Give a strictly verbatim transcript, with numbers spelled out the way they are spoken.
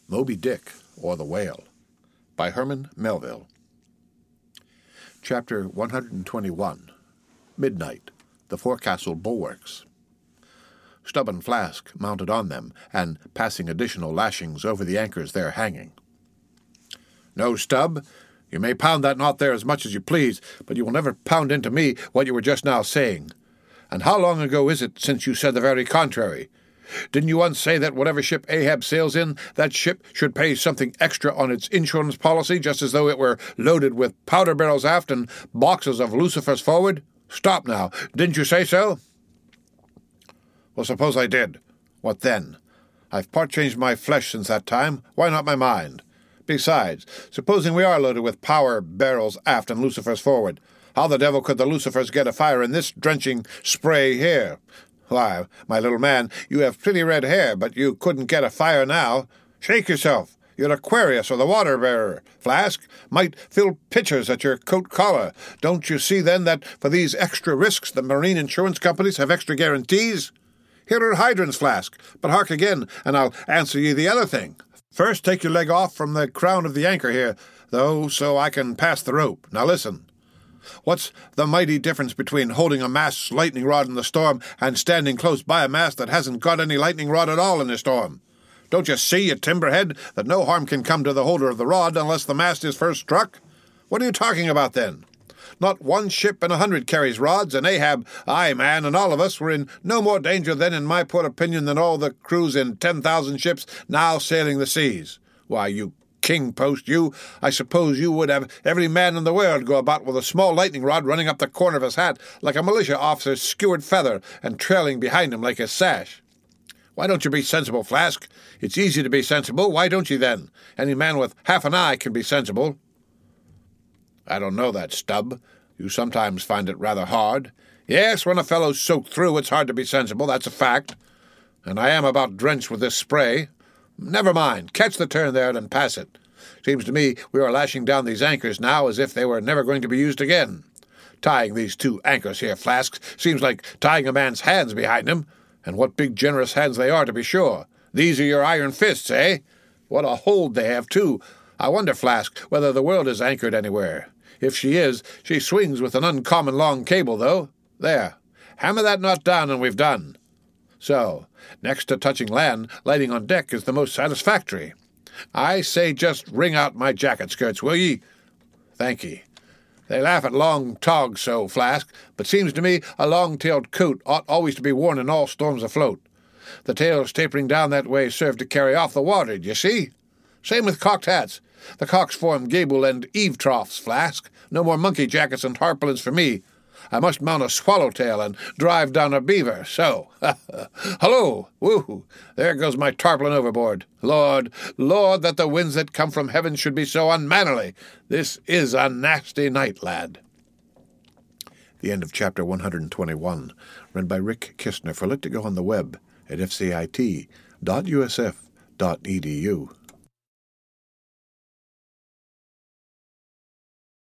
Moby Dick, or the Whale, by Herman Melville. Chapter one hundred twenty-one. Midnight, the forecastle bulwarks. Stubb and Flask mounted on them, and passing additional lashings over the anchors there hanging. "No, Stubb, you may pound that knot there as much as you please, but you will never pound into me what you were just now saying. And how long ago is it since you said the very contrary? Didn't you once say that whatever ship Ahab sails in, that ship should pay something extra on its insurance policy, just as though it were loaded with powder barrels aft and boxes of lucifers forward? Stop now. Didn't you say so?" "Well, suppose I did. What then? I've part-changed my flesh since that time. Why not my mind? Besides, supposing we are loaded with power barrels aft and lucifers forward, how the devil could the lucifers get afire in this drenching spray here? Why, my little man, you have pretty red hair, but you couldn't get a fire now. Shake yourself. You're Aquarius or the water-bearer. Flask might fill pitchers at your coat collar. Don't you see, then, that for these extra risks the marine insurance companies have extra guarantees? Here are hydrants, Flask, but hark again, and I'll answer ye the other thing. First take your leg off from the crown of the anchor here, though, so I can pass the rope. Now listen. What's the mighty difference between holding a mast's lightning rod in the storm and standing close by a mast that hasn't got any lightning rod at all in the storm? Don't you see, you timberhead, that no harm can come to the holder of the rod unless the mast is first struck? What are you talking about, then? Not one ship in a hundred carries rods, and Ahab, aye, man, and all of us were in no more danger then, in my poor opinion, than all the crews in ten thousand ships now sailing the seas. Why, you king post, you, I suppose you would have every man in the world go about with a small lightning rod running up the corner of his hat like a militia officer's skewered feather and trailing behind him like his sash. Why don't you be sensible, Flask? It's easy to be sensible. Why don't you, then? Any man with half an eye can be sensible." "I don't know that, Stubb. You sometimes find it rather hard." "Yes, when a fellow's soaked through, it's hard to be sensible, that's a fact. And I am about drenched with this spray. Never mind. Catch the turn there and pass it. Seems to me we are lashing down these anchors now as if they were never going to be used again. Tying these two anchors here, Flask, seems like tying a man's hands behind him. And what big generous hands they are, to be sure. These are your iron fists, eh? What a hold they have, too. I wonder, Flask, whether the world is anchored anywhere. If she is, she swings with an uncommon long cable, though. There. Hammer that knot down and we've done. So, next to touching land, lighting on deck is the most satisfactory. I say just wring out my jacket skirts, will ye? Thank ye. They laugh at long togs so, Flask, but seems to me a long-tailed coat ought always to be worn in all storms afloat. The tails tapering down that way serve to carry off the water, d'ye see? Same with cocked hats. The cocks form gable and eave troughs, Flask. No more monkey jackets and tarpaulins for me. I must mount a swallowtail and drive down a beaver, so. Hullo! Woo! There goes my tarpaulin overboard. Lord, Lord, that the winds that come from heaven should be so unmannerly. This is a nasty night, lad. The end of chapter one hundred twenty-one, read by Rick Kistner for Lit to Go on the web at f c i t dot u s f dot e d u.